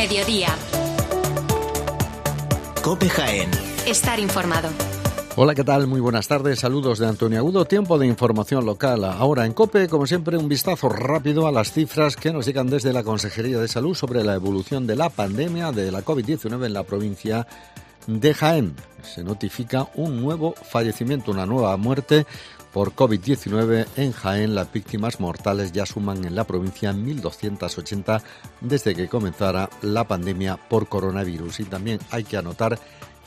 mediodía. COPE Jaén. Estar informado. Hola, ¿qué tal? Muy buenas tardes. Saludos de Antonio Agudo. Tiempo de información local. Ahora en COPE, como siempre, un vistazo rápido a las cifras que nos llegan desde la Consejería de Salud sobre la evolución de la pandemia de la COVID-19 en la provincia de Jaén. Se notifica un nuevo fallecimiento, una nueva muerte por COVID-19 en Jaén. Las víctimas mortales ya suman en la provincia 1.280 desde que comenzara la pandemia por coronavirus. Y también hay que anotar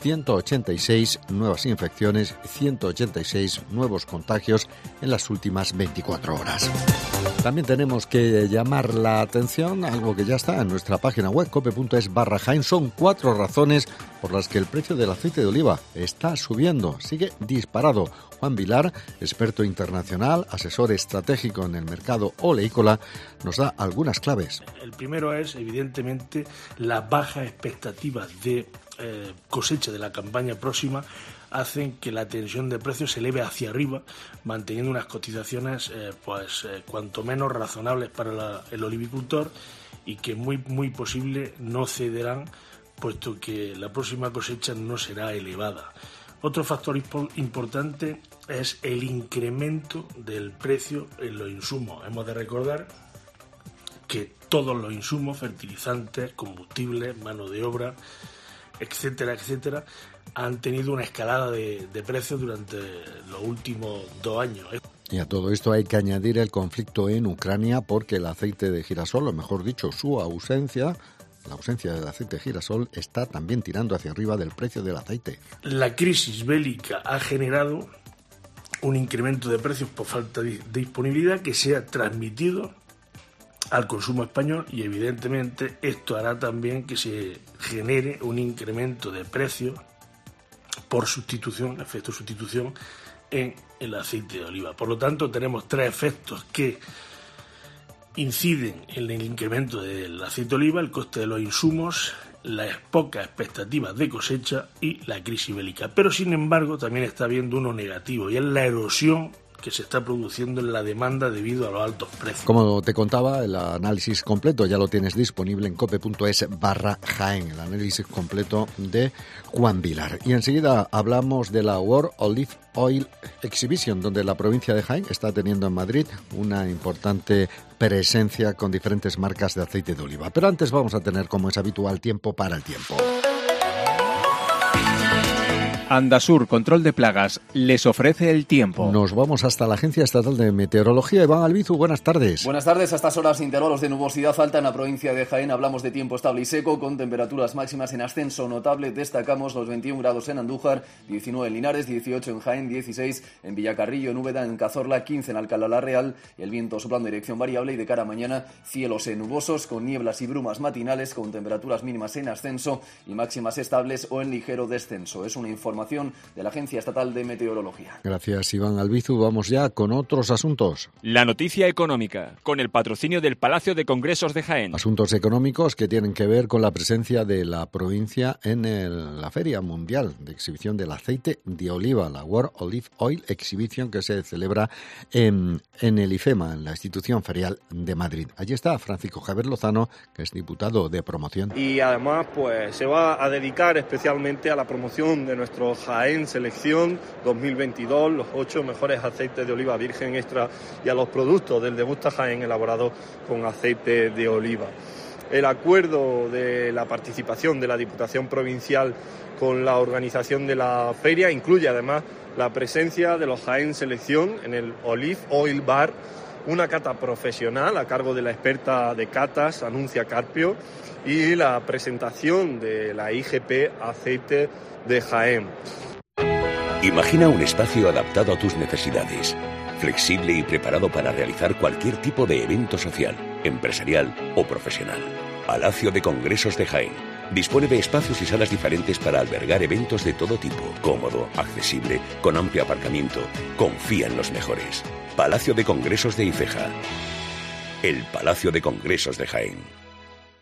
186 nuevas infecciones, 186 nuevos contagios en las últimas 24 horas. También tenemos que llamar la atención, algo que ya está en nuestra página web, cope.es/Jaén. Son 4 razones por las que el precio del aceite de oliva está subiendo, sigue disparado. Juan Vilar, experto internacional, asesor estratégico en el mercado oleícola, nos da algunas claves. El primero es, evidentemente, las bajas expectativas de cosecha de la campaña próxima hacen que la tensión de precios se eleve hacia arriba, manteniendo unas cotizaciones cuanto menos razonables para el olivicultor y que muy posible no cederán, puesto que la próxima cosecha no será elevada. Otro factor importante es el incremento del precio en los insumos. Hemos de recordar que todos los insumos, fertilizantes, combustibles, mano de obra, etcétera, han tenido una escalada de precios durante los últimos 2 años. Y a todo esto hay que añadir el conflicto en Ucrania, porque el aceite de girasol, o mejor dicho, la ausencia del aceite de girasol, está también tirando hacia arriba del precio del aceite. La crisis bélica ha generado un incremento de precios por falta de disponibilidad que se ha transmitido al consumo español, y evidentemente esto hará también que se genere un incremento de precios por efecto sustitución en el aceite de oliva. Por lo tanto, tenemos 3 efectos que inciden en el incremento del aceite de oliva: el coste de los insumos, las pocas expectativas de cosecha y la crisis bélica. Pero, sin embargo, también está habiendo uno negativo, y es la erosión que se está produciendo en la demanda debido a los altos precios. Como te contaba, el análisis completo ya lo tienes disponible en cope.es/Jaén, el análisis completo de Juan Vilar. Y enseguida hablamos de la World Olive Oil Exhibition, donde la provincia de Jaén está teniendo en Madrid una importante presencia con diferentes marcas de aceite de oliva. Pero antes vamos a tener, como es habitual, tiempo para el tiempo. Andasur Control de Plagas les ofrece el tiempo. Nos vamos hasta la Agencia Estatal de Meteorología. Iván Albizu, buenas tardes. Buenas tardes. A estas horas, intervalos de nubosidad alta en la provincia de Jaén. Hablamos de tiempo estable y seco, con temperaturas máximas en ascenso notable. Destacamos los 21 grados en Andújar, 19 en Linares, 18 en Jaén, 16 en Villacarrillo, en Úbeda, en Cazorla, 15 en Alcalá la Real. El viento soplando en dirección variable, y de cara a mañana, cielos nubosos con nieblas y brumas matinales, con temperaturas mínimas en ascenso y máximas estables o en ligero descenso. Es una información de la Agencia Estatal de Meteorología. Gracias, Iván Albizu. Vamos ya con otros asuntos. La noticia económica, con el patrocinio del Palacio de Congresos de Jaén. Asuntos económicos que tienen que ver con la presencia de la provincia en la Feria Mundial de Exhibición del Aceite de Oliva, la World Olive Oil Exhibition, que se celebra en el IFEMA, en la institución ferial de Madrid. Allí está Francisco Javier Lozano, que es diputado de promoción. Y además se va a dedicar especialmente a la promoción de nuestro Jaén Selección 2022, los 8 mejores aceites de oliva virgen extra, y a los productos del Degusta Jaén elaborados con aceite de oliva. El acuerdo de la participación de la Diputación Provincial con la organización de la feria incluye además la presencia de los Jaén Selección en el Olive Oil Bar, una cata profesional a cargo de la experta de catas, Anuncia Carpio, y la presentación de la IGP Aceite de Jaén. Imagina un espacio adaptado a tus necesidades, flexible y preparado para realizar cualquier tipo de evento social, empresarial o profesional. Palacio de Congresos de Jaén dispone de espacios y salas diferentes para albergar eventos de todo tipo, cómodo, accesible, con amplio aparcamiento. Confía en los mejores. Palacio de Congresos de Ifeja. El Palacio de Congresos de Jaén.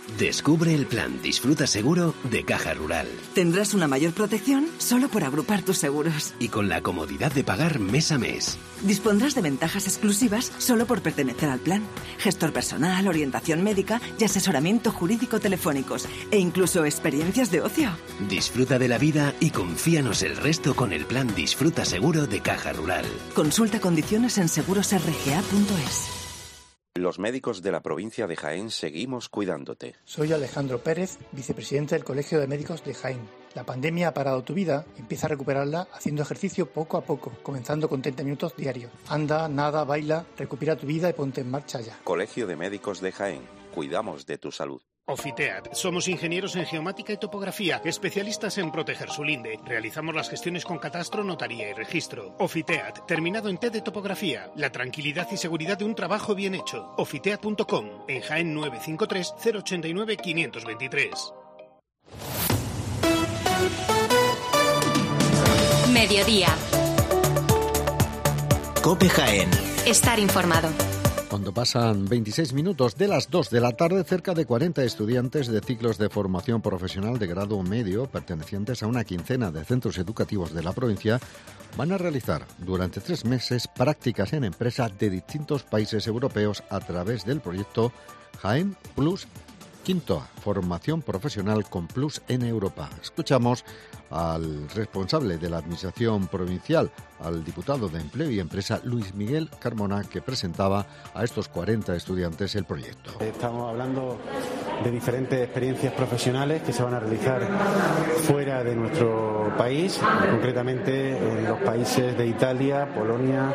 Descubre el plan Disfruta Seguro de Caja Rural. Tendrás una mayor protección solo por agrupar tus seguros. Y con la comodidad de pagar mes a mes. Dispondrás de ventajas exclusivas solo por pertenecer al plan. Gestor personal, orientación médica y asesoramiento jurídico telefónicos. E incluso experiencias de ocio. Disfruta de la vida y confíanos el resto con el plan Disfruta Seguro de Caja Rural. Consulta condiciones en segurosrga.es. Los médicos de la provincia de Jaén seguimos cuidándote. Soy Alejandro Pérez, vicepresidente del Colegio de Médicos de Jaén. La pandemia ha parado tu vida, empieza a recuperarla haciendo ejercicio poco a poco, comenzando con 30 minutos diarios. Anda, nada, baila, recupera tu vida y ponte en marcha ya. Colegio de Médicos de Jaén, cuidamos de tu salud. Ofiteat. Somos ingenieros en geomática y topografía, especialistas en proteger su linde. Realizamos las gestiones con catastro, notaría y registro. Ofiteat, terminado en T de topografía. La tranquilidad y seguridad de un trabajo bien hecho. Ofiteat.com, en Jaén 953 089 523. Mediodía. COPE Jaén. Estar informado. Cuando pasan 26 minutos de las 2 de la tarde, cerca de 40 estudiantes de ciclos de formación profesional de grado medio, pertenecientes a una quincena de centros educativos de la provincia, van a realizar durante 3 meses prácticas en empresas de distintos países europeos a través del proyecto Jaén Plus Quinto, formación profesional con Plus en Europa. Escuchamos al responsable de la Administración Provincial, al diputado de Empleo y Empresa, Luis Miguel Carmona, que presentaba a estos 40 estudiantes el proyecto. Estamos hablando de diferentes experiencias profesionales que se van a realizar fuera de nuestro país, concretamente en los países de Italia, Polonia,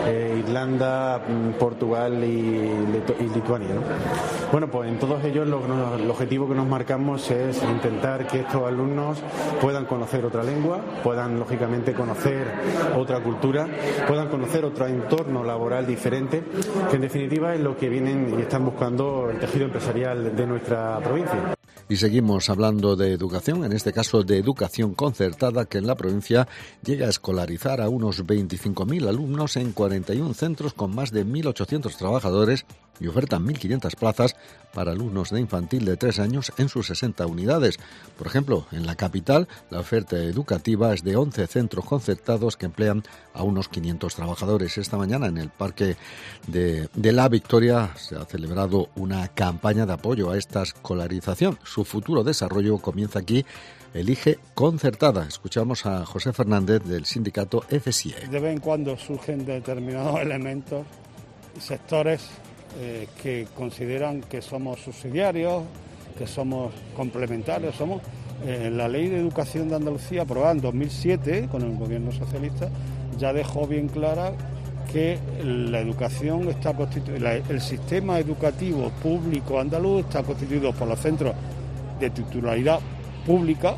Irlanda, Portugal y Lituania, ¿no? Bueno, pues en todos ellos el objetivo que nos marcamos es intentar que estos alumnos puedan conocer otra lengua, puedan lógicamente conocer otra cultura, puedan conocer otro entorno laboral diferente, que en definitiva es lo que vienen y están buscando el tejido empresarial de nuestra provincia. Y seguimos hablando de educación, en este caso de educación concertada, que en la provincia llega a escolarizar a unos 25.000 alumnos en 41 centros con más de 1.800 trabajadores y ofertan 1.500 plazas para alumnos de infantil de 3 años en sus 60 unidades. Por ejemplo, en la capital, la oferta educativa es de 11 centros concertados que emplean a unos 500 trabajadores. Esta mañana en el Parque de la Victoria se ha celebrado una campaña de apoyo a esta escolarización. Su futuro desarrollo comienza aquí. Elige concertada. Escuchamos a José Fernández del sindicato FSIE. De vez en cuando surgen determinados elementos y sectores que consideran que somos subsidiarios, que somos complementarios. La Ley de Educación de Andalucía, aprobada en 2007 con el gobierno socialista, ya dejó bien clara que la educación está constituida, el sistema educativo público andaluz está constituido por los centros de titularidad pública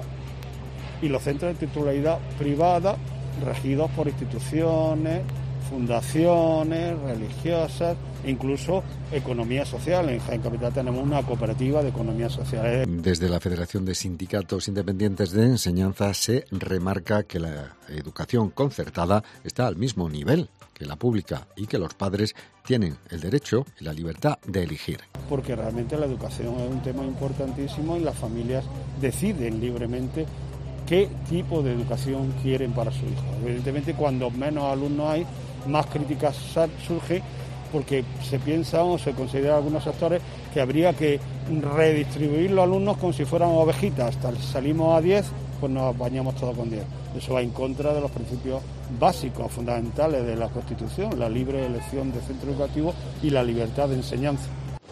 y los centros de titularidad privada regidos por instituciones, fundaciones religiosas e incluso economía social. En Jaén Capital tenemos una cooperativa de economía social. Desde la Federación de Sindicatos Independientes de Enseñanza se remarca que la educación concertada está al mismo nivel que la pública y que los padres tienen el derecho y la libertad de elegir. Porque realmente la educación es un tema importantísimo y las familias deciden libremente qué tipo de educación quieren para su hijo. Evidentemente, cuando menos alumnos hay, más críticas surgen, porque se piensa o se considera algunos sectores que habría que redistribuir los alumnos como si fueran ovejitas. Hasta salimos a 10, pues nos bañamos todos con 10. Eso va en contra de los principios básicos, fundamentales de la Constitución, la libre elección de centro educativo y la libertad de enseñanza.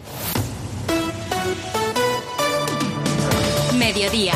Mediodía.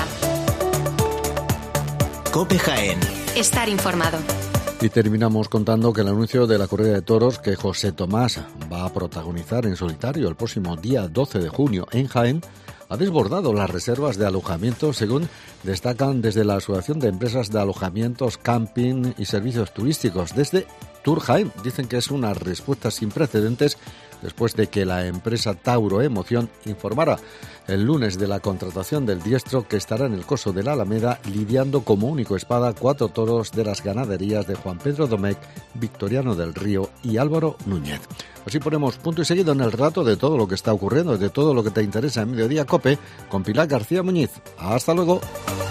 COPE Jaén. Estar informado. Y terminamos contando que el anuncio de la corrida de toros que José Tomás va a protagonizar en solitario el próximo día 12 de junio en Jaén ha desbordado las reservas de alojamiento, según destacan desde la Asociación de Empresas de Alojamientos, Camping y Servicios Turísticos. Desde Tour Jaén dicen que es una respuesta sin precedentes después de que la empresa Tauro Emoción informara el lunes de la contratación del diestro que estará en el coso de la Alameda lidiando como único espada 4 toros de las ganaderías de Juan Pedro Domecq, Victoriano del Río y Álvaro Núñez. Así ponemos punto y seguido en el relato de todo lo que está ocurriendo, de todo lo que te interesa en Mediodía COPE, con Pilar García Muñiz. Hasta luego.